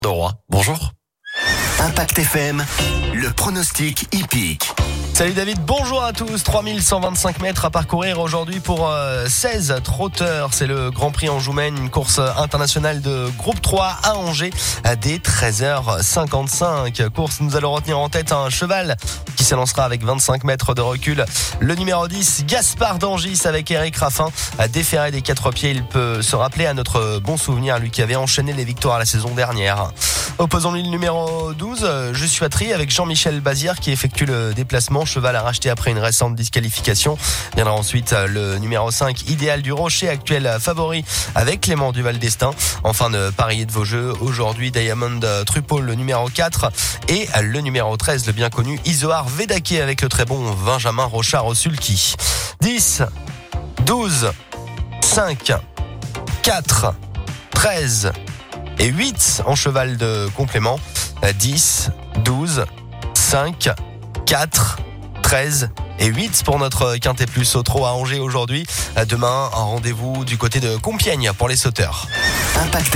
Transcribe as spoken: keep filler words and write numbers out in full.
Droit. Bonjour. Impact F M, le pronostic hippique. Salut David, bonjour à tous. trois mille cent vingt-cinq mètres à parcourir aujourd'hui pour euh, seize trotteurs. C'est le Grand Prix Anjoumen, une course internationale de groupe trois à Angers à dès treize heures cinquante-cinq. Course, nous allons retenir en tête un cheval qui s'élancera avec vingt-cinq mètres de recul. Le numéro dix, Gaspard d'Angis avec Eric Raffin. Déferré des quatre pieds, il peut se rappeler à notre bon souvenir, lui qui avait enchaîné les victoires la saison dernière. Opposons-lui le numéro douze, Je suis à Tri avec Jean-Michel Bazir qui effectue le déplacement. Cheval à racheter après une récente disqualification. Viendra ensuite le numéro cinq, Idéal du Rocher, actuel favori avec Clément Duval d'Estaing. Enfin de parier de vos jeux aujourd'hui, Diamond Trupol, le numéro quatre, et le numéro treize, le bien connu Isoar Vedake avec le très bon Benjamin Rochard au sulky. dix, douze, cinq, quatre, treize et huit en cheval de complément. dix, douze, cinq, quatre, treize et huit pour notre Quintet Plus au trot à Angers aujourd'hui. Demain, un rendez-vous du côté de Compiègne pour les sauteurs. Impact